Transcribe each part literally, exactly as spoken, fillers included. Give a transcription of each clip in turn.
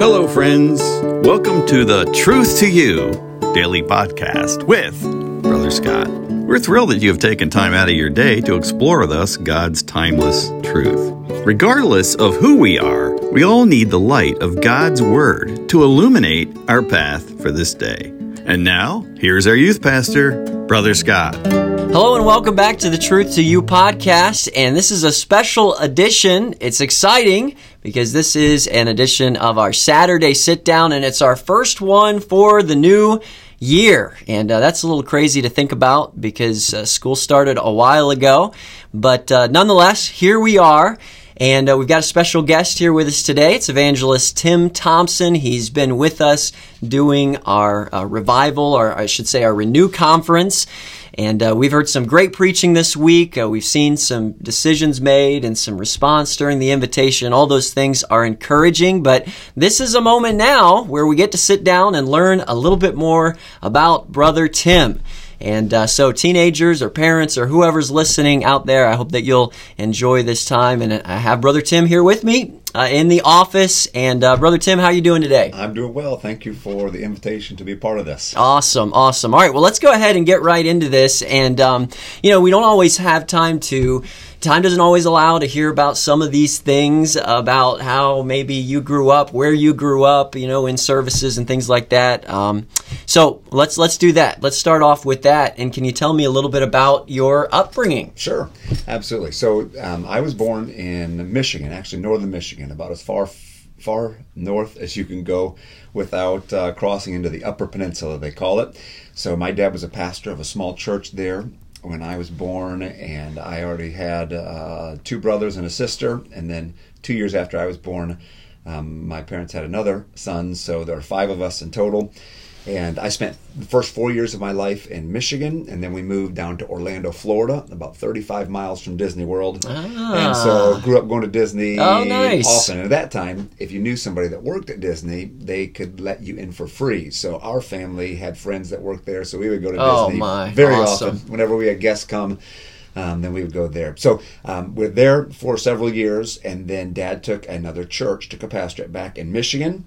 Hello, friends. Welcome to the Truth to You daily podcast with Brother Scott. We're thrilled that you have taken time out of your day to explore with us God's timeless truth. Regardless of who we are, we all need the light of God's Word to illuminate our path for this day. And now, here's our youth pastor, Brother Scott. Hello and welcome back to the Truth to You podcast, and this is a special edition. It's exciting because this is an edition of our Saturday sit down, and it's our first one for the new year. And uh, that's a little crazy to think about because uh, school started a while ago, but uh, nonetheless, here we are. And uh, we've got a special guest here with us today. It's evangelist Tim Thompson. He's been with us doing our uh, revival, or I should say our Renew Conference. And uh, we've heard some great preaching this week. Uh, we've seen some decisions made and some response during the invitation. All those things are encouraging. But this is a moment now where we get to sit down and learn a little bit more about Brother Tim. And uh, so teenagers or parents or whoever's listening out there, I hope that you'll enjoy this time. And I have Brother Tim here with me uh, in the office. And uh, Brother Tim, how are you doing today? I'm doing well. Thank you for the invitation to be part of this. Awesome, awesome. All right, well, let's go ahead and get right into this. And, um, you know, we don't always have time to... Time doesn't always allow to hear about some of these things, about how maybe you grew up, where you grew up, you know, in services and things like that. Um, so let's let's do that. Let's start off with that. And can you tell me a little bit about your upbringing? Sure, absolutely. So um, I was born in Michigan, actually northern Michigan, about as far far north as you can go without uh, crossing into the Upper Peninsula, they call it. So my dad was a pastor of a small church there when I was born, and I already had uh, two brothers and a sister, and then two years after I was born, um, my parents had another son, so there are five of us in total. And I spent the first four years of my life in Michigan, and then we moved down to Orlando, Florida, about thirty-five miles from Disney World. Ah. And so grew up going to Disney oh, nice. often. And at that time, if you knew somebody that worked at Disney, they could let you in for free. So our family had friends that worked there, so we would go to oh, Disney my. very awesome. often. Whenever we had guests come, um, then we would go there. So um, we're there for several years, and then Dad took another church, took a pastorate back in Michigan.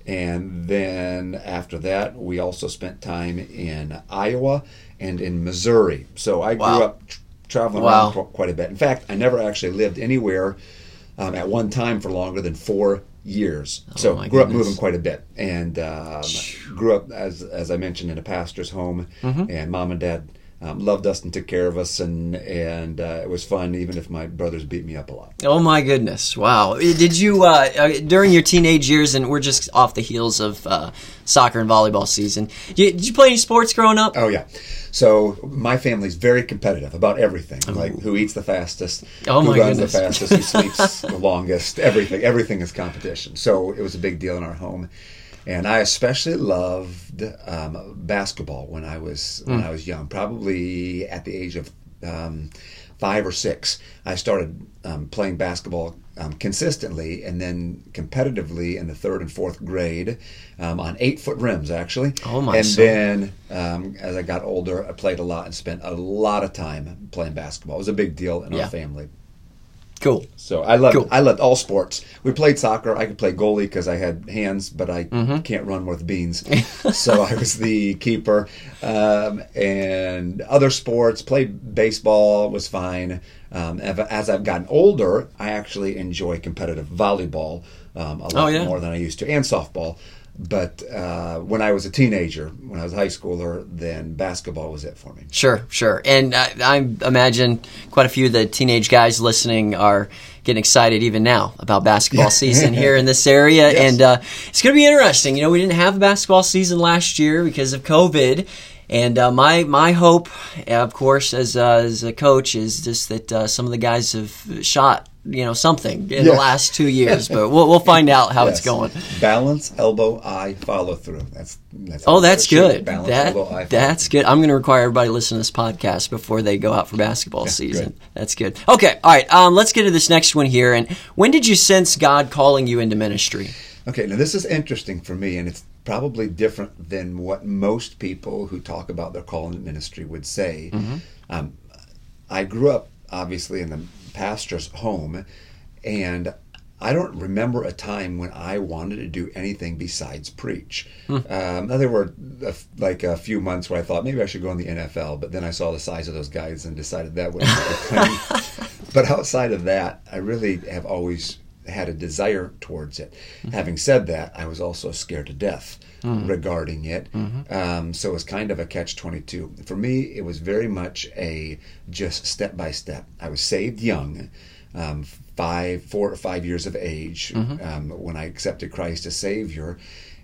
And then after that, we also spent time in Iowa and in Missouri. So I wow. grew up tr- traveling wow. around quite a bit. In fact, I never actually lived anywhere um, at one time for longer than four years. Oh, so my grew goodness. up moving quite a bit. And um, grew up, as as I mentioned, in a pastor's home. Mm-hmm. And Mom and Dad Um, loved us and took care of us, and and uh, it was fun, even if my brothers beat me up a lot. Oh my goodness! Wow. Did you uh, uh, during your teenage years, and we're just off the heels of uh, soccer and volleyball season? Did you, did you play any sports growing up? Oh yeah. So my family's very competitive about everything, oh. like who eats the fastest, oh, who my runs goodness. the fastest, who sleeps the longest. Everything, everything is competition. So it was a big deal in our home. And I especially loved um, basketball when I was when mm. I was young. Probably at the age of um, five or six, I started um, playing basketball um, consistently, and then competitively in the third and fourth grade um, on eight foot rims, actually. Oh my! And son. then um, as I got older, I played a lot and spent a lot of time playing basketball. It was a big deal in yeah. our family. Cool. So I loved cool. I loved all sports. We played soccer. I could play goalie because I had hands, but I mm-hmm. can't run worth beans. So I was the keeper. Um, and other sports, played baseball, was fine. Um, as I've gotten older, I actually enjoy competitive volleyball um, a lot oh, yeah. more than I used to, and softball. But uh, when I was a teenager, when I was a high schooler, then basketball was it for me. Sure, sure. And I, I imagine quite a few of the teenage guys listening are getting excited even now about basketball season here in this area. Yes. And uh, it's going to be interesting. You know, we didn't have a basketball season last year because of COVID. And uh, my my hope, of course, as uh, as a coach, is just that uh, some of the guys have shot, you know, something in yeah. the last two years. But we'll we'll find out how yes. it's going. Balance, elbow, eye, follow through. That's, that's oh, that's good. Balance, that, elbow, eye, that's good. I'm going to require everybody to listen to this podcast before they go out for basketball yeah, season. great. That's good. Okay, all right. Um, let's get to this next one here. And when did you sense God calling you into ministry? Okay, now this is interesting for me, and it's probably different than what most people who talk about their calling in ministry would say. Mm-hmm. Um, I grew up, obviously, in the pastor's home, and I don't remember a time when I wanted to do anything besides preach. Hmm. Um, now there were a, like a few months where I thought maybe I should go in the N F L, but then I saw the size of those guys and decided that wouldn't be the thing. But outside of that, I really have always had a desire towards it. Mm-hmm. Having said that, I was also scared to death mm-hmm. regarding it. Mm-hmm. Um, so it was kind of a catch twenty-two. For me, it was very much a just step by step. I was saved young. Um, five, four or five years of age mm-hmm. um, when I accepted Christ as Savior.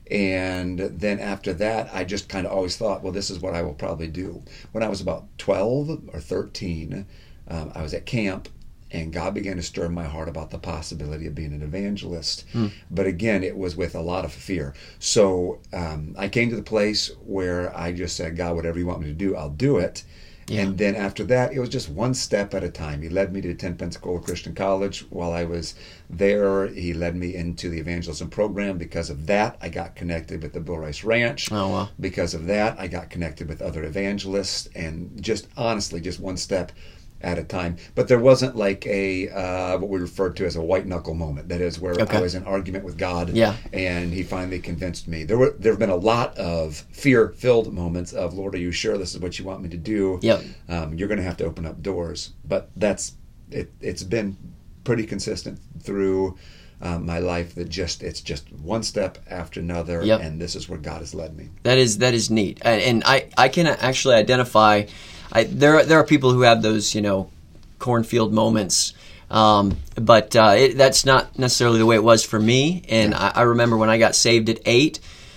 And then after that, I just kind of always thought, well, this is what I will probably do. When I was about twelve or thirteen, um, I was at camp, and God began to stir in my heart about the possibility of being an evangelist. Mm. But again, it was with a lot of fear. So um, I came to the place where I just said, God, whatever you want me to do, I'll do it. Yeah. And then after that, it was just one step at a time. He led me to attend Pensacola Christian College. While I was there, he led me into the evangelism program. Because of that, I got connected with the Bill Rice Ranch. Oh, wow. Because of that, I got connected with other evangelists. And just honestly, just one step at a time. But there wasn't like a uh, what we referred to as a white knuckle moment. That is where okay. I was in argument with God, yeah. and he finally convinced me. There were there have been a lot of fear-filled moments of, Lord, are you sure this is what you want me to do? Yep. Um, you're going to have to open up doors. But that's it. It's been pretty consistent through um, my life. That just it's just one step after another, yep. and this is where God has led me. That is that is neat, and, and I I can actually identify. I, there, there are people who have those, you know, cornfield moments, um, but uh, it, that's not necessarily the way it was for me. And I, I remember when I got saved at eight,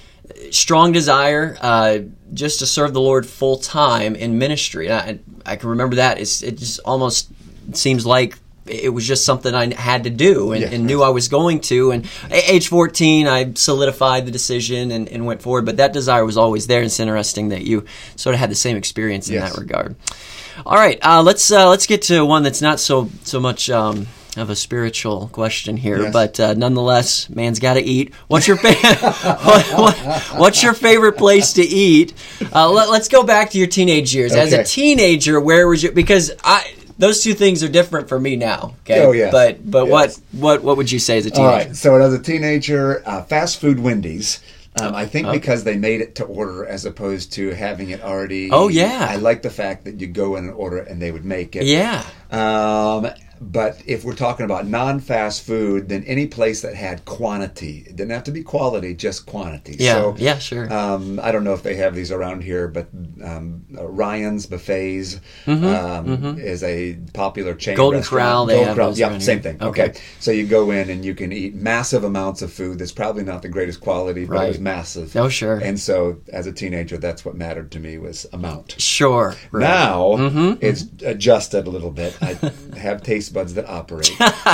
strong desire uh, just to serve the Lord full time in ministry. And I, I can remember that. It's, it just almost seems like it was just something I had to do and, yeah. and knew I was going to. And at age fourteen, I solidified the decision and, and went forward. But that desire was always there. It's interesting that you sort of had the same experience in yes. that regard. All right, uh, let's uh, let's get to one that's not so so much um, of a spiritual question here, yes. but uh, nonetheless, man's got to eat. What's your fa- what, what, what's your favorite place to eat? Uh, let, let's go back to your teenage years. Okay. As a teenager, where was you? Because I. Those two things are different for me now. Okay. Oh yeah. But but yes. what what what would you say as a teenager? All right. So as a teenager, uh, fast food Wendy's. Um, I think okay. because they made it to order as opposed to having it already. Oh yeah. I like the fact that you go in and order it and they would make it. Yeah. Um, but if we're talking about non-fast food, then any place that had quantity. It didn't have to be quality, just quantity. Yeah, so, yeah, sure. Um, I don't know if they have these around here, but um, uh, Ryan's Buffets mm-hmm, um, mm-hmm. is a popular chain Golden restaurant. Corral, they Golden have Corral, those yeah, around same here. thing. Okay. okay. So you go in and you can eat massive amounts of food that's probably not the greatest quality, but right. it was massive. Oh, sure. And so as a teenager, that's what mattered to me was amount. Sure. Right. Now, mm-hmm, it's mm-hmm. adjusted a little bit. I have taste buds that operate.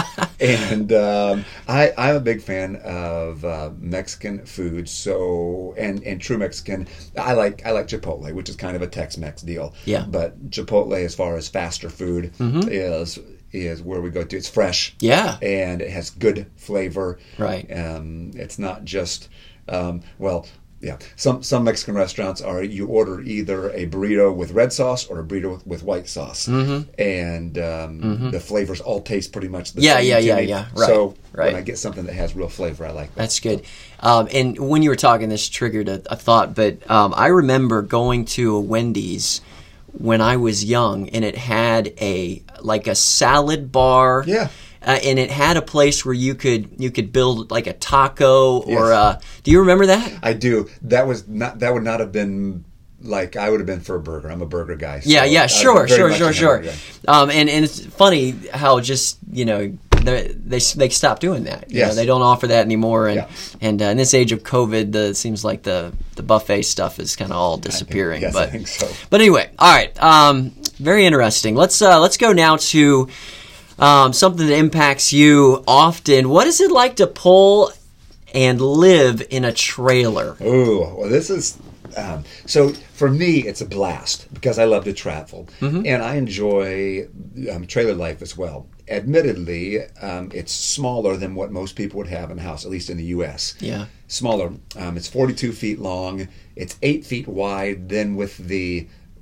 and um, I, I'm a big fan of uh, Mexican food. So and, and true Mexican. I like I like Chipotle, which is kind of a Tex-Mex deal. Yeah. But Chipotle, as far as faster food, mm-hmm. is is where we go to. It's fresh. Yeah. And it has good flavor. Right. Um, it's not just um, well. Yeah, some some Mexican restaurants are you order either a burrito with red sauce or a burrito with, with white sauce, mm-hmm. and um, mm-hmm. the flavors all taste pretty much the yeah, same. Yeah, to yeah, me. yeah, yeah. Right, so right. when I get something that has real flavor, I like that. That's good. Um, and when you were talking, this triggered a, a thought. But um, I remember going to a Wendy's when I was young, and it had a like a salad bar. Yeah. Uh, and it had a place where you could you could build like a taco or yes. uh do you remember that? I do. That was not that would not have been like I would have been for a burger. I'm a burger guy. So yeah, yeah, sure, sure, sure, sure. Um, and and it's funny how just you know they they they stopped doing that. You yes. know, they don't offer that anymore. And yeah. and uh, in this age of COVID, the, it seems like the the buffet stuff is kind of all disappearing. I think, yes, but I think so. But anyway, all right. Um, very interesting. Let's uh, let's go now to. Um, something that impacts you often. What is it like to pull and live in a trailer? Oh, well, this is... Um, so for me, it's a blast because I love to travel. Mm-hmm. And I enjoy um, trailer life as well. Admittedly, um, it's smaller than what most people would have in a house, at least in the U S. Yeah. Smaller. Um, it's forty-two feet long. It's eight feet wide. Then with the...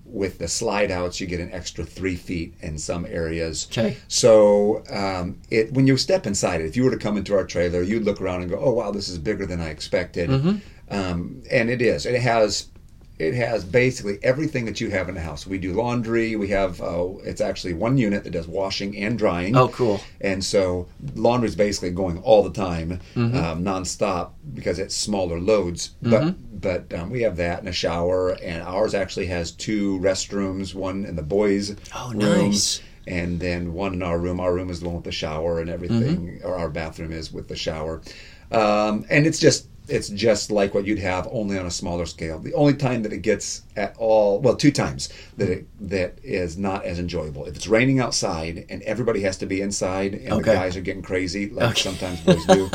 with the slide outs, you get an extra three feet in some areas. Okay. So um, it when you step inside it, if you were to come into our trailer, you'd look around and go, "Oh wow, this is bigger than I expected." Mm-hmm. Um, and it is. It has. It has basically everything that you have in the house. We do laundry. We have, uh, it's actually one unit that does washing and drying. Oh, cool. And so laundry is basically going all the time, Mm-hmm. um, nonstop, because it's smaller loads. But but um, we have that and a shower. And ours actually has two restrooms, one in the boys' Oh, room, nice. and then one in our room. Our room is the one with the shower and everything, or our bathroom is with the shower. Um, and it's just... It's just like what you'd have, only on a smaller scale. The only time that it gets at all, well, two times that it that is not as enjoyable. If it's raining outside and everybody has to be inside and Okay. the guys are getting crazy, like Okay. sometimes boys do,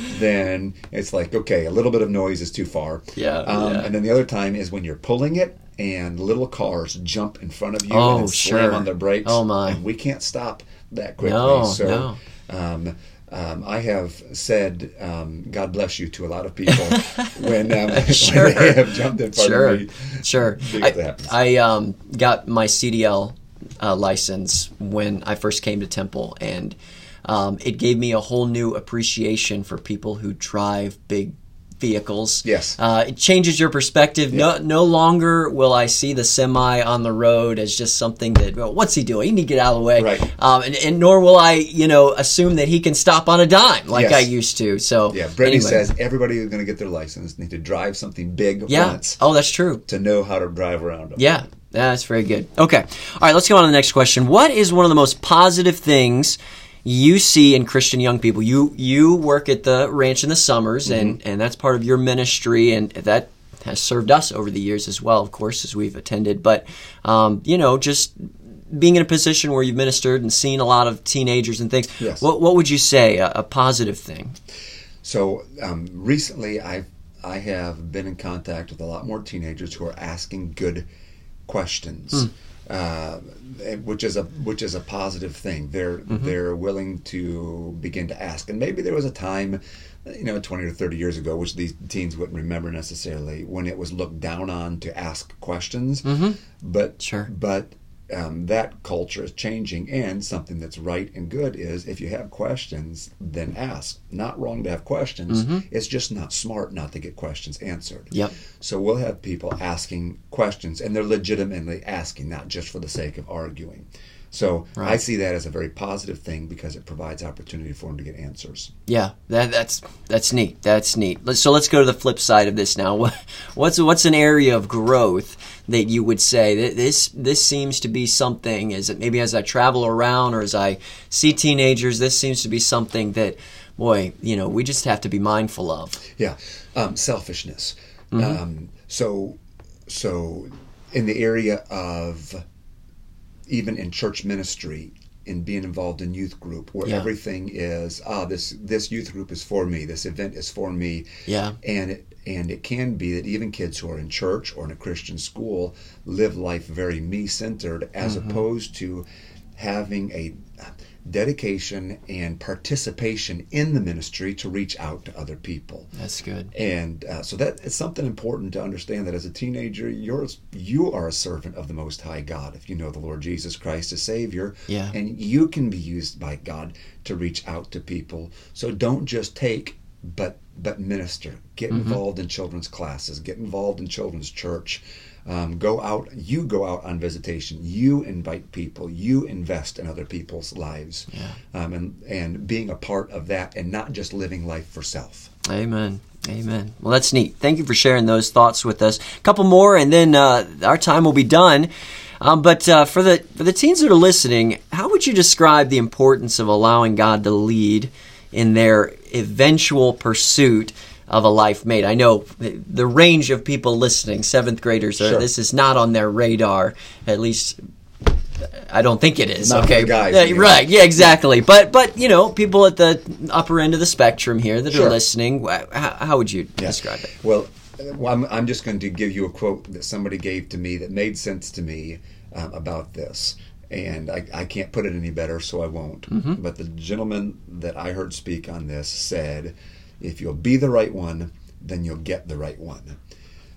then it's like, okay, a little bit of noise is too far. Yeah, Um, yeah. And then the other time is when you're pulling it and little cars jump in front of you Oh, and then slam sure. on their brakes. Oh, my. And we can't stop that quickly. No, so, no. Um, um, I have said, um, God bless you to a lot of people when, um, Sure. when they have jumped in front Sure, of me. sure. Because that happens. I, I um, got my C D L uh, license when I first came to Temple, and um, it gave me a whole new appreciation for people who drive big vehicles. Yes. Uh, it changes your perspective. No, no longer will I see the semi on the road as just something that, well, what's he doing? You need to get out of the way. Right. Um, and, and nor will I, you know, assume that he can stop on a dime like Yes. I used to. So Yeah, Brittany anyway. says everybody who's going to get their license need to drive something big Yeah. once Oh, that's true. to know how to drive around them. Yeah, that's very good. Okay. All right, let's go on to the next question. What is one of the most positive things you see in Christian young people? You you work at the ranch in the summers, and, and that's part of your ministry, and that has served us over the years as well, of course, as we've attended. But, um, you know, just being in a position where you've ministered and seen a lot of teenagers and things, Yes. what, what would you say, a, a positive thing? So um, recently, I I have been in contact with a lot more teenagers who are asking good questions, Hmm. uh, which is a which is a positive thing. They're Mm-hmm. they're willing to begin to ask, and maybe there was a time, you know, twenty or thirty years ago, which these teens wouldn't remember necessarily, when it was looked down on to ask questions. Mm-hmm. But Sure. but um, that culture is changing, and something that's right and good is if you have questions, then ask. Not wrong to have questions. It's just not smart not to get questions answered. Yep. So we'll have people asking questions, and they're legitimately asking, not just for the sake of arguing. So Right. I see that as a very positive thing because it provides opportunity for them to get answers. Yeah, that, that's that's neat. That's neat. Let's, so let's go to the flip side of this now. What, what's what's an area of growth that you would say that this this seems to be something? Is it maybe as I travel around or as I see teenagers, this seems to be something that, boy, you know, we just have to be mindful of. Yeah, um, selfishness. Um, so, so in the area of even in church ministry, in being involved in youth group, where Yeah. everything is ah this this youth group is for me, this event is for me, Yeah. and it and it can be that even kids who are in church or in a Christian school live life very me centered, as opposed to having a dedication and participation in the ministry to reach out to other people. That's good. And uh, so that is something important to understand, that as a teenager, you're you are a servant of the Most High God if you know the Lord Jesus Christ as Savior. Yeah. And you can be used by God to reach out to people. So don't just take, but but minister. Get involved in children's classes. Get involved in children's church. Um, go out. You go out on visitation. You invite people. You invest in other people's lives. Yeah. Um, and and being a part of that, and not just living life for self. Amen. Amen. Well, that's neat. Thank you for sharing those thoughts with us. A couple more, and then uh, our time will be done. Um, but uh, for the for the teens that are listening, how would you describe the importance of allowing God to lead in their eventual pursuit of a life mate? I know the range of people listening, seventh graders, are, Sure. this is not on their radar. At least, I don't think it is. Not for okay, the guys, Yeah, you know. right? Yeah, exactly. But but you know, people at the upper end of the spectrum here that Sure. are listening, how, how would you describe it? Well, well, I'm, I'm just going to give you a quote that somebody gave to me that made sense to me um, about this. And I, I can't put it any better, so I won't. Mm-hmm. But the gentleman that I heard speak on this said, if you'll be the right one, then you'll get the right one.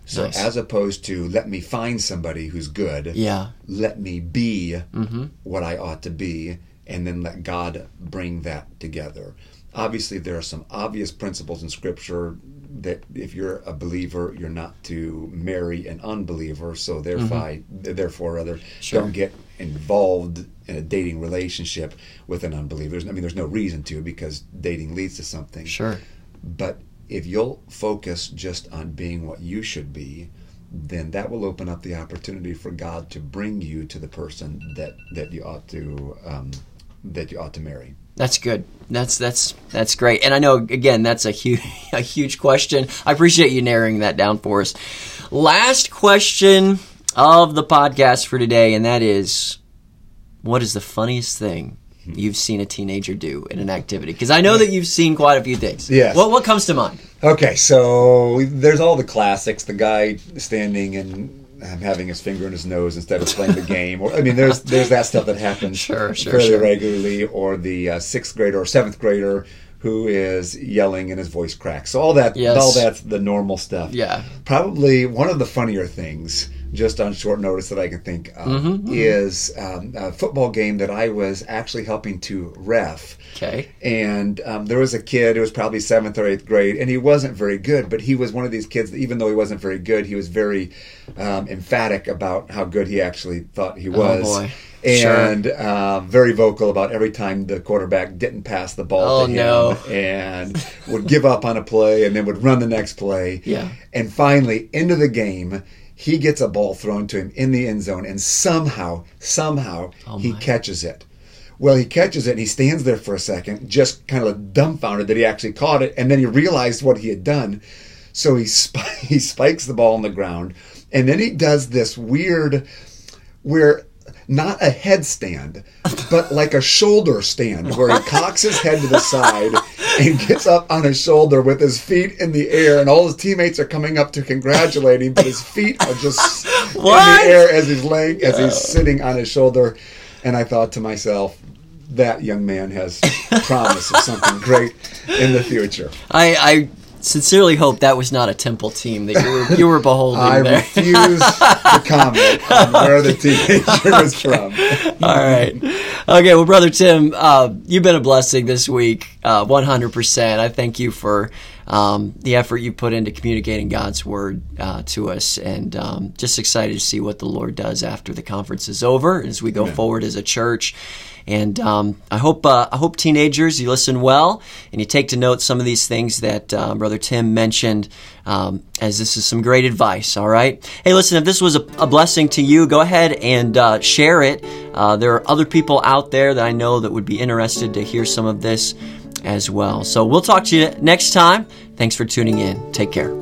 So Nice. as opposed to let me find somebody who's good, Yeah. let me be Mm-hmm. what I ought to be, and then let God bring that together. Obviously, there are some obvious principles in Scripture that if you're a believer, you're not to marry an unbeliever. So therefore, therefore, rather, Sure. don't get involved in a dating relationship with an unbeliever. There's- I mean, there's no reason to, because dating leads to something. Sure. But if you'll focus just on being what you should be, then that will open up the opportunity for God to bring you to the person that, that you ought to um, that you ought to marry. That's good. That's that's that's great. And I know, again, that's a huge a huge question. I appreciate you narrowing that down for us. Last question of the podcast for today, and that is, what is the funniest thing you've seen a teenager do in an activity? Because I know that you've seen quite a few things. Yes. What what comes to mind? Okay, so there's all the classics. The guy standing and um, having his finger in his nose instead of playing the game. Or I mean, there's there's that stuff that happens Sure, sure, fairly sure. regularly. Or the uh, sixth grader or seventh grader who is yelling and his voice cracks. So all that, Yes. all that's the normal stuff. Yeah. Probably one of the funnier things, just on short notice that I can think of, Mm-hmm, is um, a football game that I was actually helping to ref. Okay. And um, there was a kid who was probably seventh or eighth grade, and he wasn't very good, but he was one of these kids that even though he wasn't very good, he was very um, emphatic about how good he actually thought he was. Oh, boy. And um, very vocal about every time the quarterback didn't pass the ball Oh, to him, no. and would give up on a play and then would run the next play. Yeah. And finally, into the game, he gets a ball thrown to him in the end zone, and somehow, somehow, Oh, he my. catches it. Well, he catches it and he stands there for a second, just kind of dumbfounded that he actually caught it, and then he realized what he had done. So he sp- he spikes the ball on the ground, and then he does this weird, where not a headstand, but like a shoulder stand, where he cocks his head to the side and gets up on his shoulder with his feet in the air, and all his teammates are coming up to congratulate him, but his feet are just What? in the air as he's laying, as he's sitting on his shoulder. And I thought to myself, that young man has promise of something great in the future. I, I sincerely hope that was not a Temple team that you were you were beholding I there. refuse to comment on where the teenager was from. All right. Okay, well, Brother Tim, uh, you've been a blessing this week, uh, one hundred percent. I thank you for um, the effort you put into communicating God's Word uh, to us, and um, just excited to see what the Lord does after the conference is over as we go Amen. forward as a church. And um, I hope uh, I hope teenagers, you listen well and you take to note some of these things that uh, Brother Tim mentioned, um, as this is some great advice. All right. Hey, listen, if this was a, a blessing to you, go ahead and uh, share it. Uh, there are other people out there that I know that would be interested to hear some of this as well. So we'll talk to you next time. Thanks for tuning in. Take care.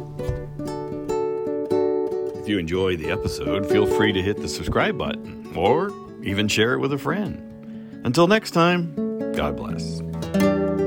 If you enjoy the episode, feel free to hit the subscribe button or even share it with a friend. Until next time, God bless.